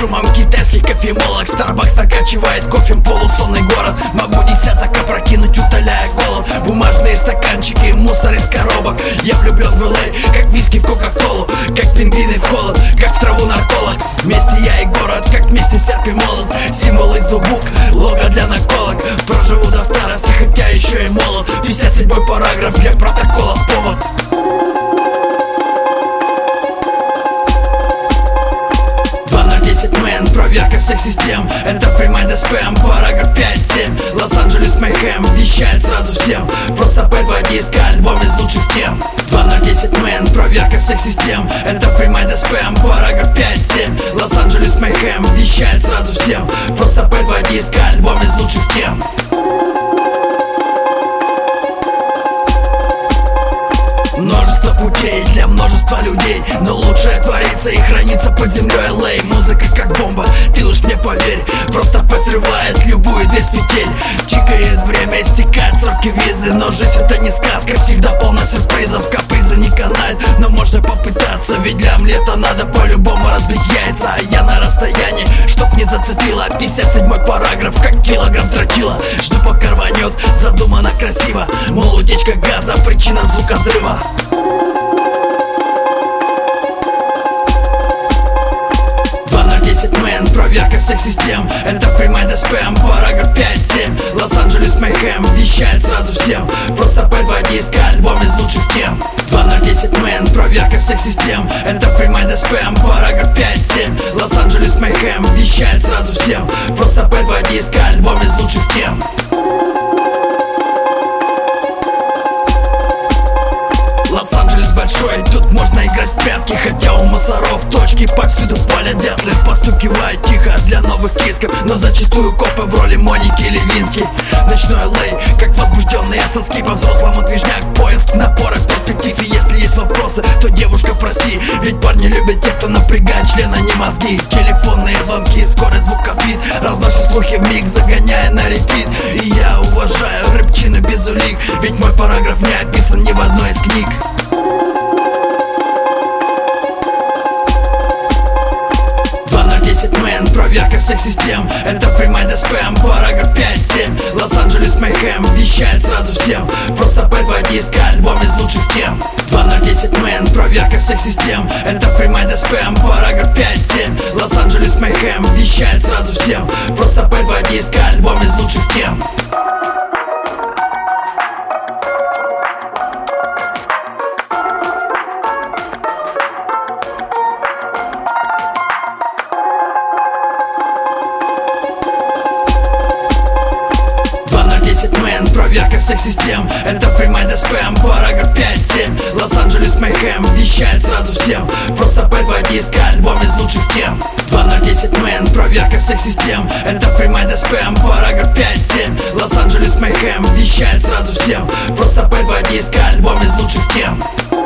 шумом китайских кофемолок. Starbucks накачивает кофе полусонный город. Могу десяток опрокинуть, утоляя голод. Бумажные стаканчики, мусор из коробок. Я влюблен в LA, как виски в кока-колу. Как пингвины в холод, как в траву нарколог. Вместе я и город, как вместе серп и молот. Символ из двух букв, лого для наколок. Проживу до старости, хотя еще и молод. 57-й параграф для протокола повод. 2/10 мэн, проверка всех систем. Это FreeMind спэм, параграф 5-7. Лос-Анджелес Мэйхэм вещает сразу всем. Просто P2 диск, альбом из лучших тем. 2/10 мэн, проверка всех систем. Это FreeMind спэм, параграф 5-7. Лос-Анджелес Мэйхэм вещает сразу всем. Просто P2 диск, альбом из лучших тем. Множество путей для множества людей, но лучшее творится и хранится под землей LA. Музыка как бомба, ты уж мне поверь. Просто посрывает любую дверь с петель. Тикает время, истекает сроки визы. Но жизнь это не сказка, всегда полна сюрпризов. Капризы не канает, но можно попытаться. Ведь для омлета надо по-любому разбить яйца. А я на расстоянии, чтоб не зацепило. 57-й параграф, как килограмм тротила. Жду пока рванет, задумано красиво. Мол, утечка газа, причина звукозрыва. 2/10 мэн, проверка всех систем. Это FreeMind спэм, параграф 5-7. Лос-Анджелес Мэйхэм вещает сразу всем. Просто P2 диск, альбом из лучших тем. 2/10 мэн, проверка всех систем. Это FreeMind спэм, параграф 5-7. Лос-Анджелес Мэйхэм вещает сразу всем. Просто P2 диск, альбом из лучших тем. Лос-Анджелес большой, тут можно играть в прятки. Хотя у мусоров точки повсюду палят дятлы. Постукивают тихо для новых кисков, но зачастую копы в роли Моники Левински. Ночной LA, как возбужденный эссенский. По-взрослому движняк, поиск напора перспектив. И если есть вопросы, то девушка прости. Ведь парни любят тех, кто напрягает члена, не мозги. Телефонные звонки, скорость звука бит разносит слухи вмиг, загоняя на репит. И я уважаю рэпчины без улик, ведь мой параграф не описан ни в одной из книг. 2/10 мэн, проверка всех систем. Это FreeMind спэм, параграф 5-7. Лос-Анджелес Мэйхэм вещает сразу всем. Просто P2 диск, альбом из лучших тем. 2/10 мэн, проверка всех систем. Это FreeMind спэм, параграф 5-7. Лос-Анджелес Мэйхэм вещает сразу всем. Просто P2 диск, альбом из лучших тем. Проверка всех систем. Это FreeMind спэм, параграф 5-7. Лос-Анджелес Мэйхэм вещает сразу всем. Просто P2 диск, альбом из лучших тем. 2/10 мэн, проверка всех систем. Это FreeMind спэм, параграф 5-7. Лос-Анджелес Мэйхэм вещает сразу всем. Просто P2 диск, альбом из лучших тем.